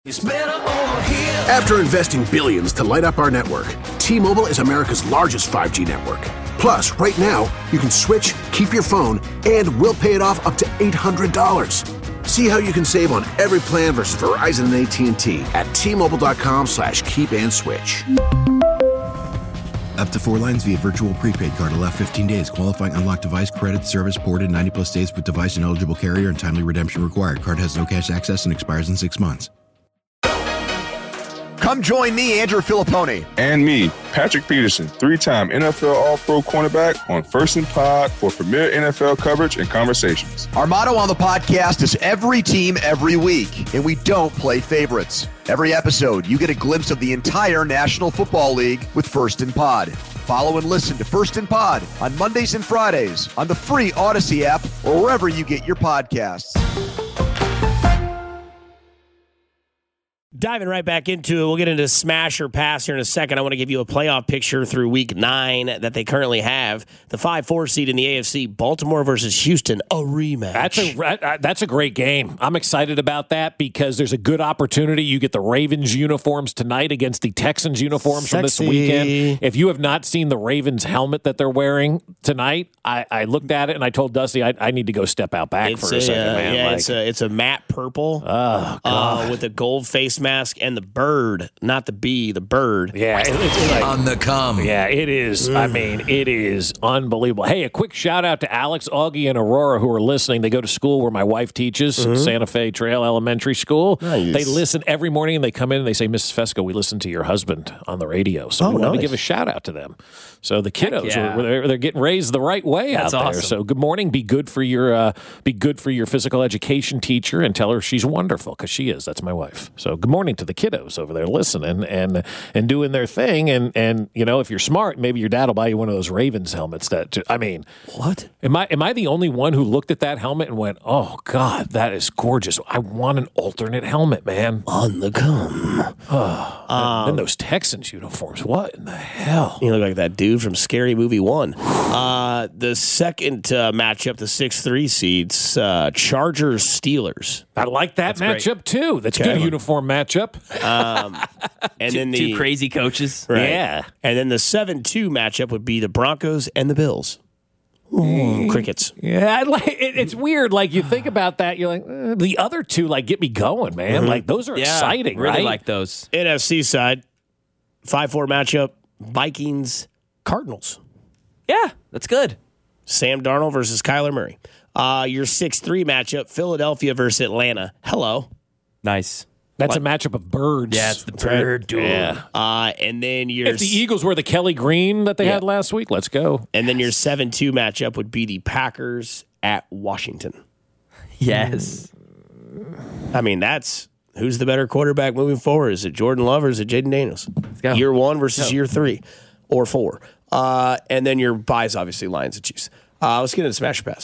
After investing billions to light up our network, T-Mobile is America's largest 5G network. Plus, right now, you can switch, keep your phone, and we'll pay it off up to $800. See how you can save on every plan versus Verizon and AT&T at T-Mobile.com/keep-and-switch. Up to 4 lines via virtual prepaid card. Allow 15 days. Qualifying unlocked device credit service ported 90-plus days with device and eligible carrier and timely redemption required. Card has no cash access and expires in 6 months. Come join me, Andrew Filippone. And me, Patrick Peterson, 3-time NFL All-Pro cornerback on First and Pod for premier NFL coverage and conversations. Our motto on the podcast is every team, every week, and we don't play favorites. Every episode, you get a glimpse of the entire National Football League with First and Pod. Follow and listen to First and Pod on Mondays and Fridays on the free Odyssey app or wherever you get your podcasts. Diving right back into it, we'll get into smash or pass here in a second. I want to give you a playoff picture through week 9 that they currently have. The 5-4 seed in the AFC, Baltimore versus Houston, a rematch. That's a great game. I'm excited about that because there's a good opportunity. You get the Ravens uniforms tonight against the Texans uniforms from this weekend. If you have not seen the Ravens helmet that they're wearing tonight, I looked at it and I told Dusty I need to go step out back for a second, man. Yeah, it's a matte purple with a gold face mask and the bird, not the bee, the bird. Yeah, it's like, on the come. Yeah, it is. I mean, it is unbelievable. Hey, a quick shout out to Alex, Augie, and Aurora who are listening. They go to school where my wife teaches, Santa Fe Trail Elementary School. Nice. They listen every morning and they come in and they say, Mrs. Fesco, we listen to your husband on the radio. So we want to give a shout out to them. So the kiddos, they're getting raised the right way out there. Awesome. So good morning. Be good for your physical education teacher and tell her she's wonderful because she is. That's my wife. So good morning to the kiddos over there listening and doing their thing. And you know, if you're smart, maybe your dad will buy you one of those Ravens helmets. What? Am I the only one who looked at that helmet and went, oh God, that is gorgeous. I want an alternate helmet, man. On the come. And those Texans uniforms. What in the hell? You look like that dude from Scary Movie 1. The second matchup, the 6-3 seeds, Chargers-Steelers. I like that matchup, too. That's a good uniform matchup. And then two crazy coaches. Right. Yeah. And then the 7-2 matchup would be the Broncos and the Bills. Ooh, crickets. Yeah, it's weird. Like, you think about that, you're like, the other two, like, get me going, man. Like, those are exciting, really right? like those. NFC side, 5-4 matchup, Vikings, Cardinals. Yeah, that's good. Sam Darnold versus Kyler Murray. Your 6-3 matchup, Philadelphia versus Atlanta. Hello. Nice. That's a matchup of birds. Yeah, it's the bird duel. Yeah. And then if the Eagles were the Kelly Green that they had last week, let's go. And then your 7-2 matchup would be the Packers at Washington. Yes. I mean, that's who's the better quarterback moving forward? Is it Jordan Love or is it Jaden Daniels? Let's go. Year 1 versus year 3 or 4. And then your buys, obviously, Lions and Chiefs. Let's get into Smash or Pass.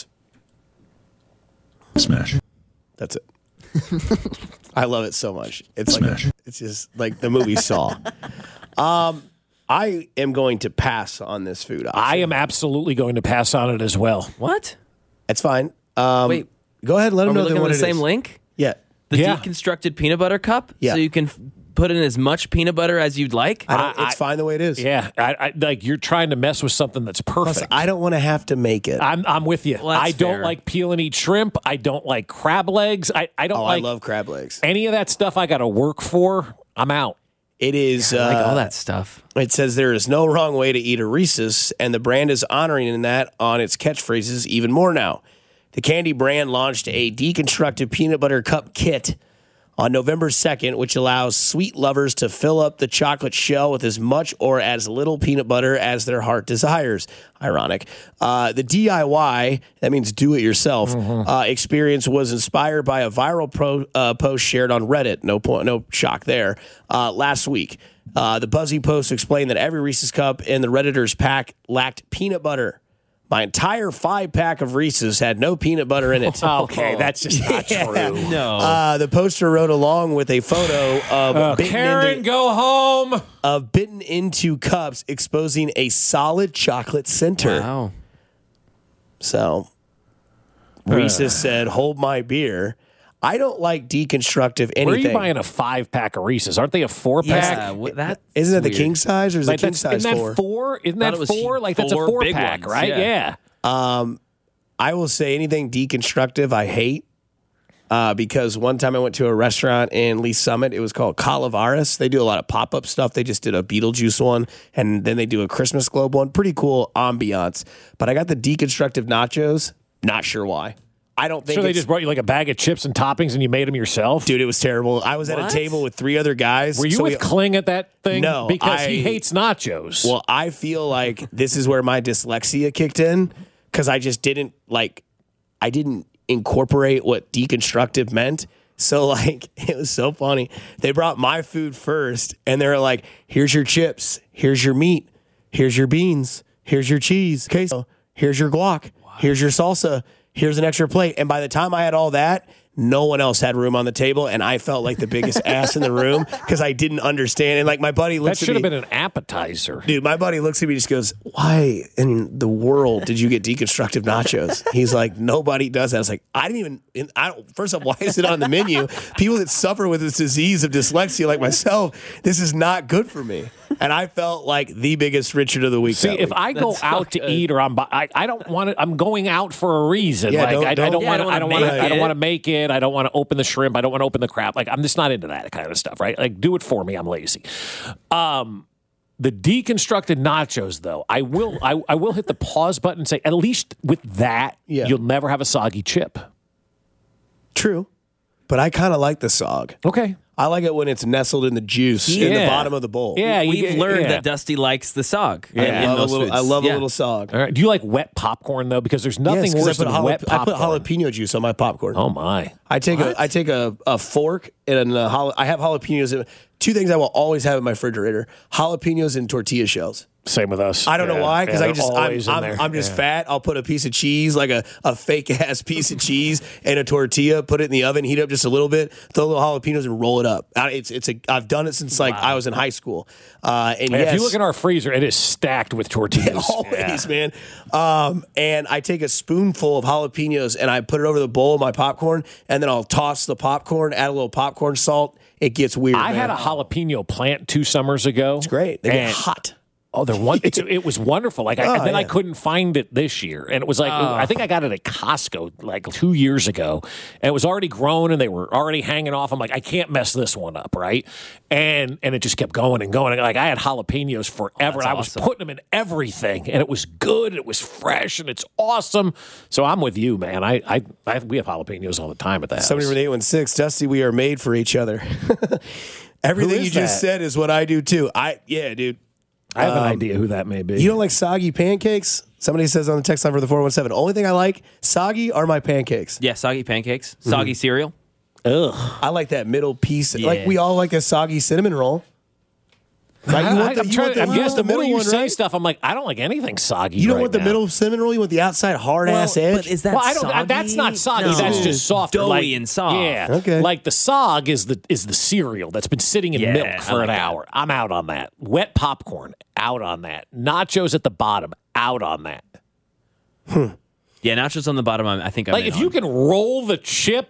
Smash. That's it. I love it so much. It's Smash. It's just like the movie Saw. I am going to pass on this food option. I am absolutely going to pass on it as well. What? It's fine. Wait. Go ahead and let them know what what the it same is. link? Yeah. The deconstructed peanut butter cup? Yeah. So you can put in as much peanut butter as you'd like? It's fine the way it is. Yeah. I like you're trying to mess with something that's perfect. Plus, I don't want to have to make it. I'm with you. Well, I that's don't fair. like peel and eat shrimp. I don't like crab legs. I don't I like love crab legs. any of that stuff I got to work for. I'm out. It is. I like all that stuff. It says there is no wrong way to eat a Reese's, and the brand is honoring that on its catchphrases even more now. The candy brand launched a deconstructed peanut butter cup kit on November 2nd, which allows sweet lovers to fill up the chocolate shell with as much or as little peanut butter as their heart desires. Ironic. The DIY, that means do it yourself, experience was inspired by a viral post shared on Reddit. No shock there. Last week. The Buzzy post explained that every Reese's cup in the Redditor's pack lacked peanut butter. My entire 5-pack of Reese's had no peanut butter in it. Okay, that's just not true. No. The poster wrote along with a photo of Karen, go home. Of bitten into cups, exposing a solid chocolate center. Wow. So Reese's said, "Hold my beer." I don't like deconstructive anything. Where are you buying a 5-pack of Reese's? Aren't they a 4-pack? That Isn't it the weird. king size or is it king size isn't 4? That 4? Isn't Thought that it was 4? Like that's a 4 big 4-pack, ones, right? Yeah. I will say anything deconstructive I hate. Because one time I went to a restaurant in Lee Summit. It was called Calaveras. They do a lot of pop-up stuff. They just did a Beetlejuice one, and then they do a Christmas Globe one. Pretty cool ambiance. But I got the deconstructive nachos. Not sure why. I don't think So they just brought you like a bag of chips and toppings and you made them yourself? Dude, it was terrible. I was at a table with 3 other guys. Were you with Kling at that thing? No, Because he hates nachos. Well, I feel like this is where my dyslexia kicked in because I just didn't incorporate what deconstructive meant. So it was so funny. They brought my food first and they were like, here's your chips, here's your meat, here's your beans, here's your cheese, queso, here's your guac, here's your salsa, here's an extra plate. And by the time I had all that, no one else had room on the table, and I felt like the biggest ass in the room because I didn't understand. And like my buddy looks at me. That should have been an appetizer. Dude, my buddy looks at me and just goes, why in the world did you get deconstructive nachos? He's like, nobody does that. I was like, first off, why is it on the menu? People that suffer with this disease of dyslexia like myself, this is not good for me. And I felt like the biggest Richard of the week. See, if I go out to eat or I don't want to, I'm going out for a reason. Yeah, I don't want to make it. I don't want to open the shrimp. I don't want to open the crab. Like I'm just not into that kind of stuff, right? Like do it for me. I'm lazy. The deconstructed nachos, though, I will hit the pause button and say, at least with that, you'll never have a soggy chip. True. But I kind of like the sog. Okay. I like it when it's nestled in the juice in the bottom of the bowl. Yeah, We've learned that Dusty likes the sog. I love a little sog. All right. Do you like wet popcorn though? Because there's nothing worse than wet popcorn. I put jalapeno juice on my popcorn. Oh my! I take a fork and I have jalapenos. 2 things I will always have in my refrigerator: jalapenos and tortilla shells. Same with us. I don't know why, because I'm just Yeah. fat. I'll put a piece of cheese, like a fake ass piece of cheese, and a tortilla. Put it in the oven, heat up just a little bit, throw little jalapenos, and roll it up. I've done it since I was in high school. If you look in our freezer, it is stacked with tortillas. Always, man. And I take a spoonful of jalapenos and I put it over the bowl of my popcorn, and then I'll toss the popcorn, add a little popcorn salt. It gets weird. I had a jalapeno plant 2 summers ago. It's great. They get hot. Oh, it was wonderful. I couldn't find it this year, and it was like I think I got it at Costco like 2 years ago, and it was already grown, and they were already hanging off. I'm like, I can't mess this one up, right? And it just kept going and going. Like I had jalapenos forever, and I was putting them in everything, and it was good, it was fresh, and it's awesome. So I'm with you, man. We have jalapenos all the time at the house. 70816, Dusty, we are made for each other. Everything you just said is what I do too. Dude. I have an idea who that may be. You don't like soggy pancakes? Somebody says on the text line for the 417. Only thing I like soggy are my pancakes. Yeah, soggy pancakes, soggy cereal. Ugh. I like that middle piece. Yeah. Like we all like a soggy cinnamon roll. Like the more you say stuff, I'm like, I don't like anything soggy. You don't want the middle cinnamon roll. You want the outside hard ass edge. But is that soggy? That's not soggy. No. That's just soft, doughy and soft. Yeah, okay. Like the sog is the cereal that's been sitting in milk for an hour. I'm out on that. Wet popcorn, out on that. Nachos at the bottom, out on that. Yeah, nachos on the bottom. I think I'm like if you can roll the chip.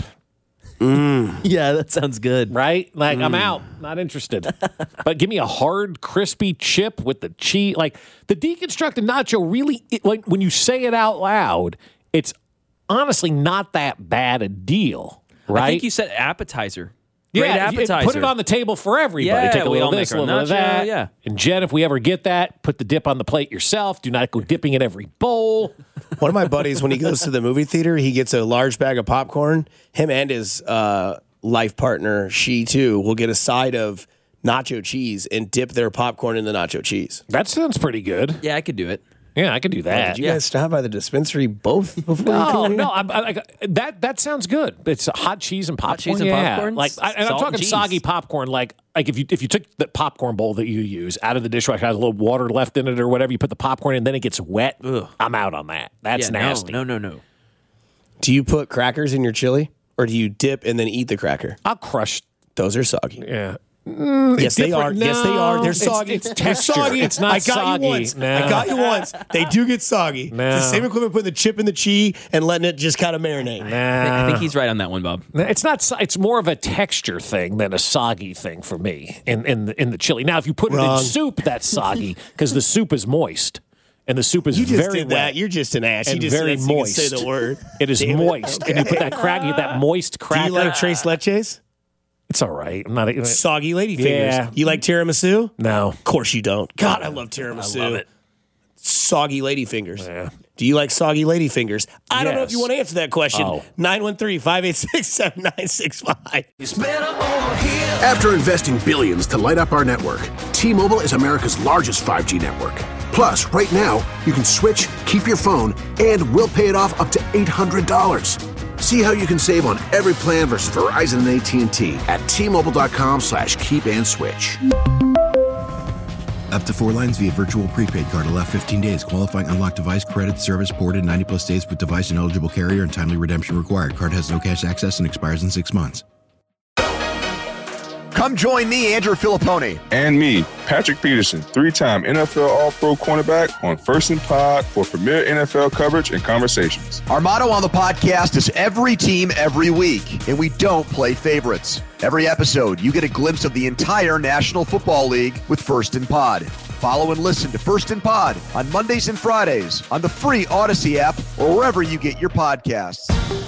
Yeah, that sounds good. Right? Like, I'm out. Not interested. But give me a hard, crispy chip with the cheese. Like, the deconstructed nacho really, like, when you say it out loud, it's honestly not that bad a deal. Right? I think you said appetizer. Great appetizer. Put it on the table for everybody. Yeah, Take a we little all of this, a make our little of that. nacho, yeah. And Jen, if we ever get that, put the dip on the plate yourself. Do not go dipping in every bowl. One of my buddies, when he goes to the movie theater, he gets a large bag of popcorn. Him and his life partner, she too, will get a side of nacho cheese and dip their popcorn in the nacho cheese. That sounds pretty good. Yeah, I could do it. Yeah, I could do that. Did you guys stop by the dispensary both before you came here? That sounds good. It's hot cheese and popcorn. Hot cheese and popcorn? Like, and I'm talking soggy popcorn. Like if you took the popcorn bowl that you use out of the dishwasher, has a little water left in it or whatever, you put the popcorn in, then it gets wet. Ugh. I'm out on that. That's nasty. No. Do you put crackers in your chili, or do you dip and then eat the cracker? I'll crush. Those are soggy. Yeah. Yes, they are. No, yes, they are. They're soggy. It's They're texture. soggy. It's not I got soggy. you once. No. I got you once. They do get soggy. No. It's the same equivalent putting the chip in the cheese and letting it just kind of marinate. I think he's right on that one, Bob. It's not. It's more of a texture thing than a soggy thing for me in the chili. Now, if you put it in soup, that's soggy because the soup is moist. And the soup is you just very did wet. that. You're just an ass. And You just very said that so you moist. can say the word. It is moist. Okay. And you put that moist cracker. Do you like Tres Leches? It's all right. I'm not Soggy lady fingers. Yeah. You like tiramisu? No. Of course you don't. God, I love tiramisu. I love it. Soggy lady fingers. Yeah. Do you like soggy lady fingers? I don't know if Yes. you want to answer that question. Oh. 913-586-7965. After investing billions to light up our network, T-Mobile is America's largest 5G network. Plus, right now, you can switch, keep your phone, and we'll pay it off up to $800. See how you can save on every plan versus Verizon and AT&T at T-Mobile.com/keep-and-switch. Up to 4 lines via virtual prepaid card. Allow 15 days. Qualifying unlocked device credit service ported 90-plus days with device and eligible carrier and timely redemption required. Card has no cash access and expires in 6 months. Come join me, Andrew Filippone. And me, Patrick Peterson, 3-time NFL All-Pro cornerback on First and Pod for premier NFL coverage and conversations. Our motto on the podcast is every team, every week, and we don't play favorites. Every episode, you get a glimpse of the entire National Football League with First and Pod. Follow and listen to First and Pod on Mondays and Fridays on the free Odyssey app or wherever you get your podcasts.